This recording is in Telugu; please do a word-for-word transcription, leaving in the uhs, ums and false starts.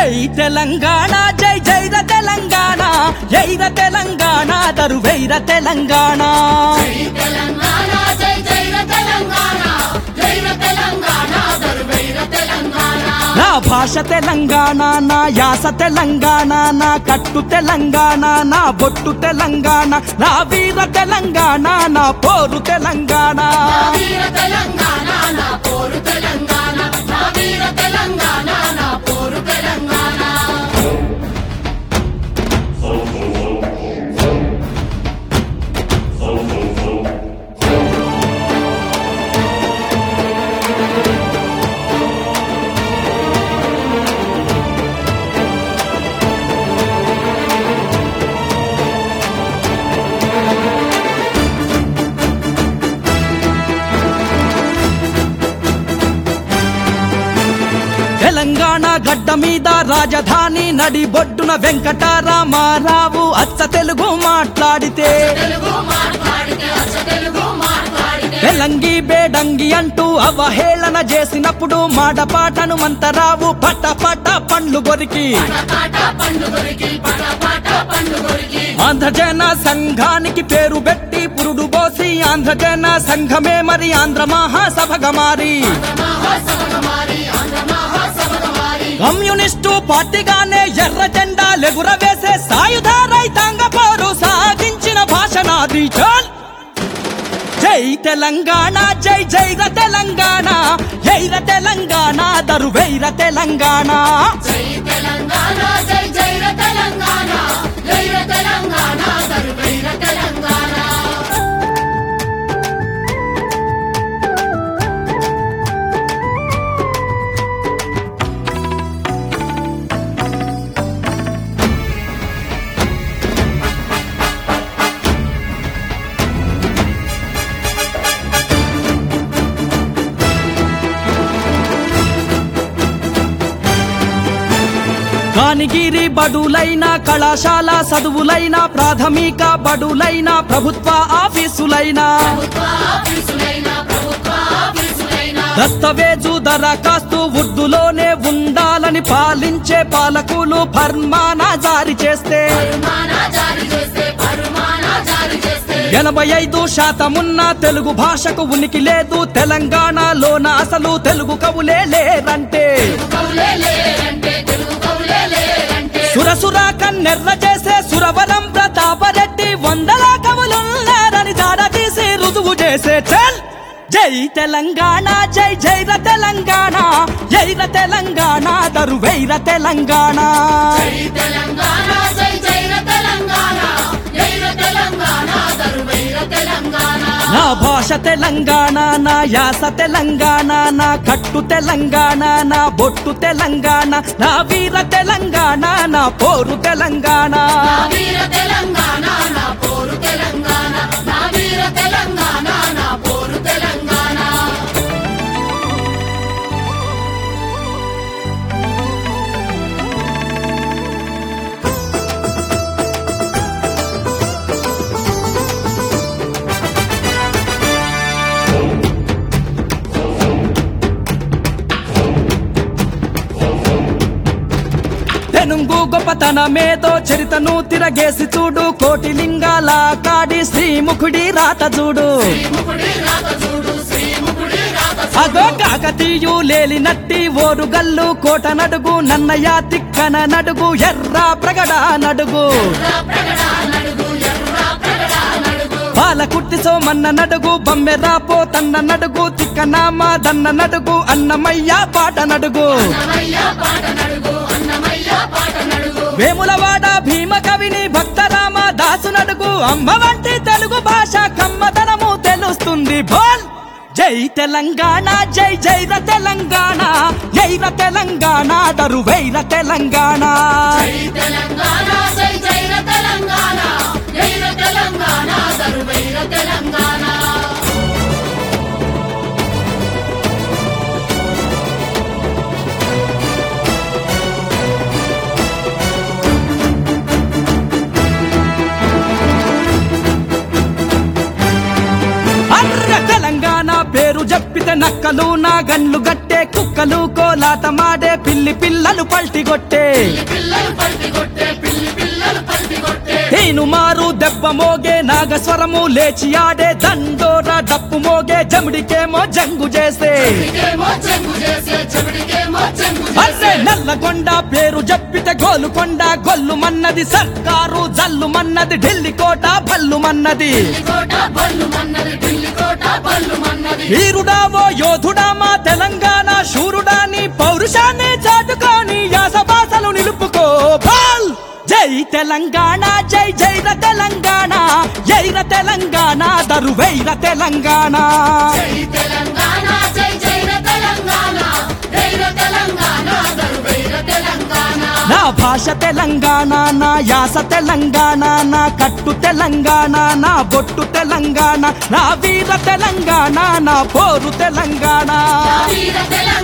జై తెలంగాణ జై జైర తెలంగాణ జైర తెలంగాణ దరువైర తెలంగాణ జై తెలంగాణ జై జైర తెలంగాణ జైర తెలంగాణ దరువైర తెలంగాణ నా భాష తెలంగాణ నా యాస తెలంగాణ నా కట్టు తెలంగాణ నా బొట్టు తెలంగాణ నా వీర తెలంగాణ నా పోరు తెలంగాణ నా వీర తెలంగాణ నా పోరు తెలంగాణ నా వీర తెలంగాణ నా పోరు తెలంగాణ తెలంగాణ గడ్డ మీద రాజధాని నడి బొడ్డున వెంకటరామారావు అచ్చ తెలుగు మాట్లాడితే తెలుగు మాట్లాడితే అచ్చ తెలుగు మాట్లాడితే తెలంగి బేడంగి అంటూ అవహేళన చేసినప్పుడు మాడపాటను మంతరావు పట పట పండ్లు గొరికి పటపాట పండు దొరికి పటపాట పండు దొరికి ఆంధ్రజన సంఘానికి పేరు పెట్టి పురుడు పోసి ఆంధ్రజన సంఘమే మరి ఆంధ్ర మహాసభగా మారి మహాసభగమారి ఆంధ్ర మహాసభగమారి కమ్యూనిస్టు పార్టీగానే ఎర్ర జెండా లెగురవేసే సాయుధ రైతాంగ పోరు సాగించిన భాష నాది చల్ జై తెలంగాణ జై జైర తెలంగాణ జైర తెలంగాణ దరువైర తెలంగాణ జై తెలంగాణ జై జైర తెలంగాణ జైర తెలంగాణ దరువైర తెలంగాణ కానిగిరి బడులైన కళాశాల చదువులైన ప్రాథమిక బడులైన ప్రభుత్వ ఆఫీసులైన ప్రభుత్వ ఆఫీసులైన ప్రభుత్వ ఆఫీసులైన దస్తవేజు దరఖాస్తు ఉర్దూలోనే ఉండాలని పాలించే పాలకులు ఫర్మానా జారీ చేస్తే పరుమానా జారీ చేస్తే పరుమానా జారీ చేస్తే ఎనభై ఐదు శాతమున్న తెలుగు భాషకు ఉనికి లేదు తెలంగాణలోన అసలు తెలుగు కవులే లేరంటే కవులే లేరంటే తెలుగు కవులే లేరంటే సురసుర కన్నెర్ర చేసే సురవరం ప్రతాపరెడ్డి వందల కవులున్నారని దాడతీసి రుజువు చేసే చల్ జై తెలంగాణ జై జైర తెలంగాణ జైర తెలంగాణ దరువైర తెలంగాణ జై తెలంగాణ జై జైర తెలంగాణ జైర తెలంగాణ దరువైర తెలంగాణ నా భాష తెలంగాణ నా యాస తెలంగాణ నా కట్టు తెలంగాణ నా బొట్టు తెలంగాణ నా వీర తెలంగాణ నా పోరు తెలంగాణ నా వీర తెలంగాణ నా పోరు తెలంగాణ నా వీర తెలంగాణ నా పోరు తెలంగాణ తెనుగు గొప్పతనమేదో చరితను తిరగేసి చూడు కోటి లింగాల కాడి శ్రీముఖుడి రాత చూడు శ్రీముఖుడి రాత చూడు శ్రీముఖుడి రాత అగో కాకతీయు లేలినట్టి ఓరుగల్లు కోట నడుగు నన్నయ్య తిక్కన నడుగు ఎర్ర ప్రగడ నడుగు ప్రగడ నడుగు ఎర్ర ప్రగడ నడుగు పాలకుర్తి సోమన్న నడుగు బమ్మెరాపో తన్న నడుగు తిక్కనామ దన్న నడుగు అన్నమయ్య పాట నడుగు అన్నమయ్య పాట నడుగు అన్నమయ్య పాట నడుగు వేములవాడ భీమ కవిని భక్తరామ దాసు నడుగు అమ్మ వంటి తెలుగు భాష కమ్మదనము తెలుస్తుంది బోల్ జై తెలంగాణ జై జైర తెలంగాణ జైర తెలంగాణ దరువైర తెలంగాణ జై తెలంగాణ జై జైర తెలంగాణ జైర తెలంగాణ దరువైర తెలంగాణ అర్ర తెలంగాణ పేరు చెప్పితే నక్కలు నాగన్లు గట్టే కుక్క కుక్కలు కోలాటమాడే పిల్లి పిల్లలు పల్టిగొట్టే పిల్లలు పల్టి కొట్టే పిల్లి పిల్లలు పల్టి కొట్టే తీను మారు దెబ్బ మోగే నాగస్వరము లేచి ఆడే దండోర డప్పు మోగే జమిడికేమో జంగు చేసే చెవిడికేమో చెంగు చేసే చెవిడికేమో చెంగు అసే నల్లగొండ పేరు చెప్పితే గోలుకొండ గొల్లుమన్నది సర్కారు జల్లుమన్నది ఢిల్లీ కోట భల్లుమన్నది కోట బల్లు మన్నది ఢిల్లీ కోట బల్లు మన్నది వీరుడావో యోధుడా మా తెలంగాణ శూరుడా నీ పౌరుషాన్ని చాటుకొని యాస భాషలు నిలుపుకో బాల్ జై తెలంగాణ జై జైర తెలంగాణ జైర తెలంగాణ దరువైర తెలంగాణ జై తెలంగాణ జై జైర తెలంగాణ జైర తెలంగాణ దరువైర తెలంగాణ నా భాష తెలంగాణ నా యాస తెలంగాణ నా కట్టు తెలంగాణ నా బొట్టు తెలంగాణ నా వీర తెలంగాణ నా పోరు తెలంగాణ వీర తెలంగాణ